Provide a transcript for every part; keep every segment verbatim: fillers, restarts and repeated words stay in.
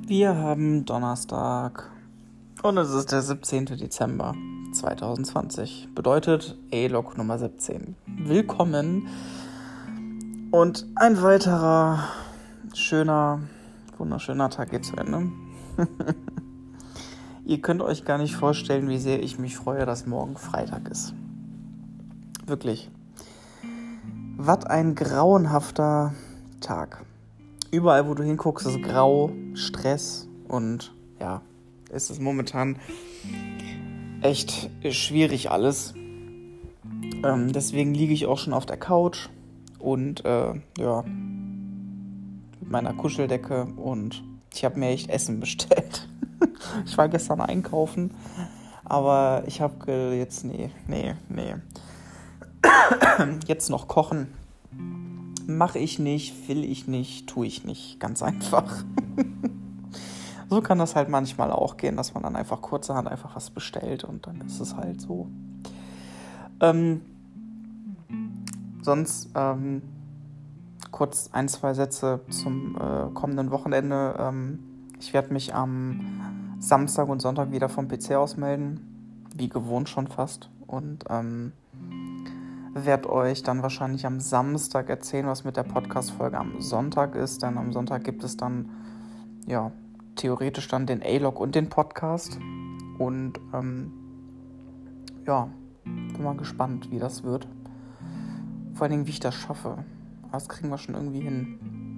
Wir haben Donnerstag und es ist der siebzehnten Dezember zweitausendzwanzig. Bedeutet A-Log Nummer siebzehn. Willkommen und ein weiterer schöner, wunderschöner Tag geht zu Ende. Ihr könnt euch gar nicht vorstellen, wie sehr ich mich freue, dass morgen Freitag ist. Wirklich. Was ein grauenhafter Tag. Überall, wo du hinguckst, ist grau, Stress und ja, es ist momentan echt schwierig alles. Ähm, deswegen liege ich auch schon auf der Couch und äh, ja, mit meiner Kuscheldecke und ich habe mir echt Essen bestellt. Ich war gestern einkaufen, aber ich habe äh, jetzt, nee, nee, nee, jetzt noch kochen. Mache ich nicht, will ich nicht, tue ich nicht. Ganz einfach. So kann das halt manchmal auch gehen, dass man dann einfach kurzerhand einfach was bestellt und dann ist es halt so. Ähm, sonst ähm, kurz ein, zwei Sätze zum äh, kommenden Wochenende. Ähm, ich werde mich am Samstag und Sonntag wieder vom P C aus melden. Wie gewohnt schon fast. Und ähm, werde euch dann wahrscheinlich am Samstag erzählen, was mit der Podcast-Folge am Sonntag ist. Denn am Sonntag gibt es dann, ja, theoretisch dann den A-Log und den Podcast. Und, ähm, ja, bin mal gespannt, wie das wird. Vor allen Dingen, wie ich das schaffe. Das kriegen wir schon irgendwie hin.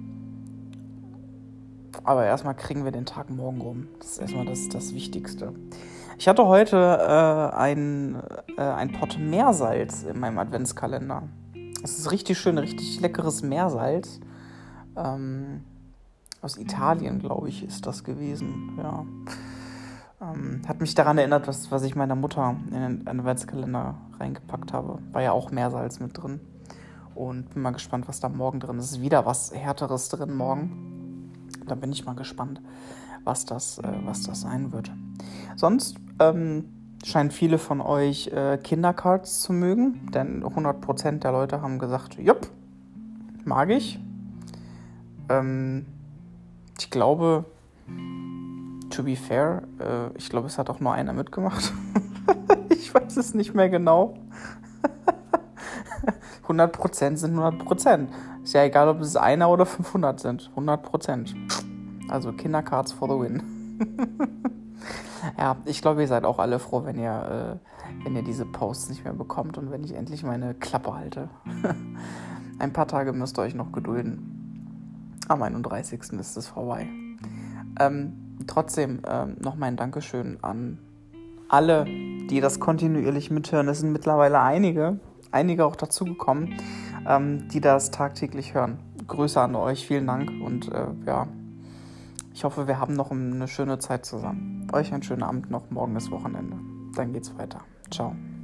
Aber erstmal kriegen wir den Tag morgen rum. Das ist erstmal das, das Wichtigste. Ich hatte heute äh, ein, äh, ein Pott Meersalz in meinem Adventskalender. Es ist richtig schön, richtig leckeres Meersalz. Ähm, aus Italien, glaube ich, ist das gewesen. Ja. Ähm, hat mich daran erinnert, was, was ich meiner Mutter in den Adventskalender reingepackt habe. War ja auch Meersalz mit drin. Und bin mal gespannt, was da morgen drin ist. Es ist wieder was Härteres drin morgen. Da bin ich mal gespannt, was das, äh, was das sein wird. Sonst ähm, scheinen viele von euch äh, Kindercards zu mögen, denn hundert Prozent der Leute haben gesagt, jupp, mag ich. Ähm, ich glaube, to be fair, äh, ich glaube, es hat auch nur einer mitgemacht. Ich weiß es nicht mehr genau. hundert Prozent sind hundert Prozent. Ist ja egal, ob es einer oder fünfhundert sind. hundert Prozent. Also Kindercards for the win. Ja, ich glaube, ihr seid auch alle froh, wenn ihr, äh, wenn ihr diese Posts nicht mehr bekommt und wenn ich endlich meine Klappe halte. Ein paar Tage müsst ihr euch noch gedulden. Am einunddreißigsten ist es vorbei. Ähm, trotzdem ähm, noch mein Dankeschön an alle, die das kontinuierlich mithören. Es sind mittlerweile einige, einige auch dazugekommen, ähm, die das tagtäglich hören. Grüße an euch, vielen Dank und äh, ja, ich hoffe, wir haben noch eine schöne Zeit zusammen. Euch einen schönen Abend noch, morgen ist Wochenende. Dann geht's weiter. Ciao.